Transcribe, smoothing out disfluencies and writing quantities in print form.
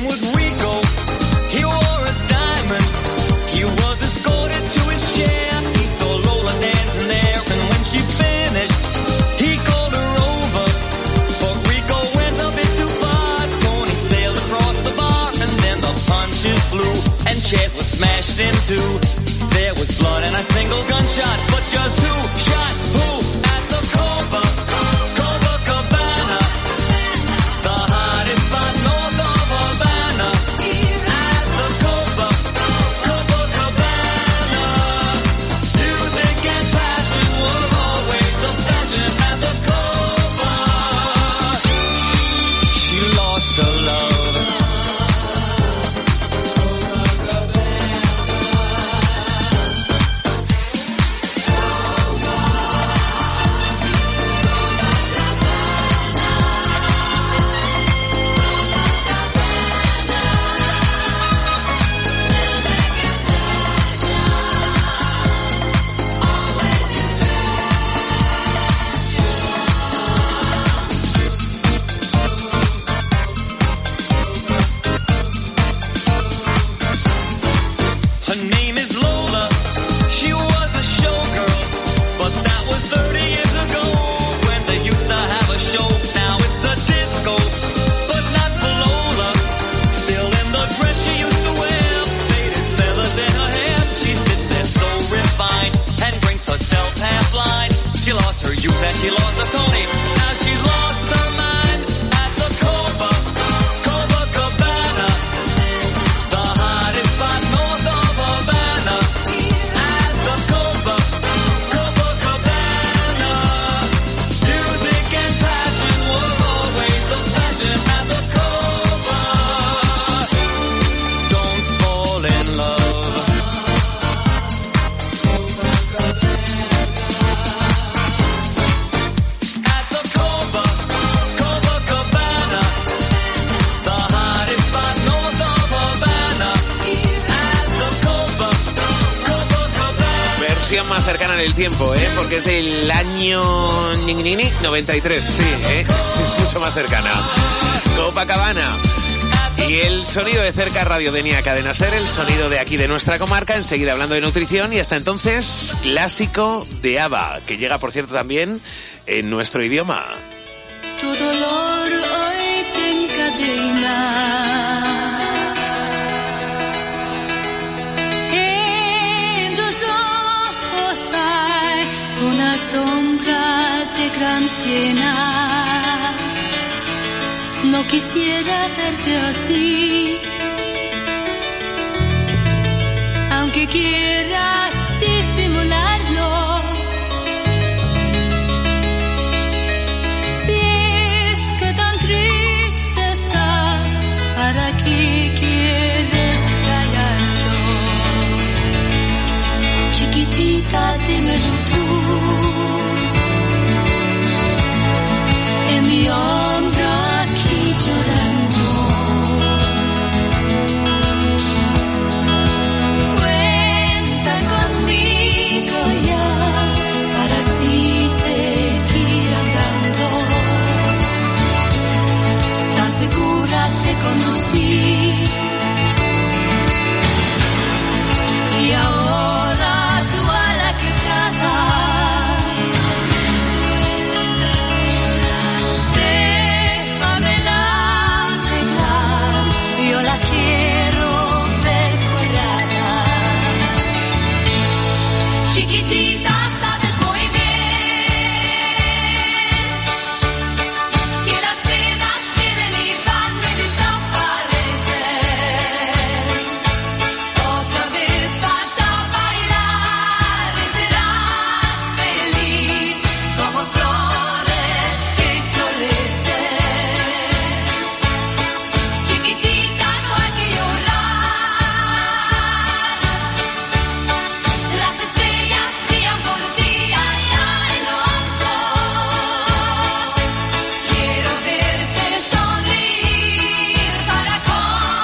name was Rico. He wore a diamond. He was escorted to his chair. He saw Lola dancing there, and when she finished, he called her over. But Rico went a bit too far. Tony sailed across the bar, and then the punches flew, and chairs were smashed in two. There was blood and a single gunshot, but just who shot who at the Copacabana? The hottest spot north of Havana. At the Copacabana. Music and passion were always the fashion at the Copa. She lost her love. She lost the Tony, now she's lost her mind at the Copacabana. The hottest spot north of Havana. At the Copacabana. Music and passion were always the fashion at the Copa. Don't fall in love. Más cercana en el tiempo, porque es del año 93, sí, es mucho más cercana. Copacabana. Y el sonido de cerca, Radio Denia, Cadena Ser, el sonido de aquí de nuestra comarca, enseguida hablando de nutrición y hasta entonces, clásico de ABBA, que llega, por cierto, también en nuestro idioma. Tu dolor hoy te encadena. En tus ojos hay una sombra de gran pena. No quisiera verte así, aunque quieras disimularlo. Si es que tan triste estás, ¿para qué quieres callarlo? Chiquitita, dímelo tú.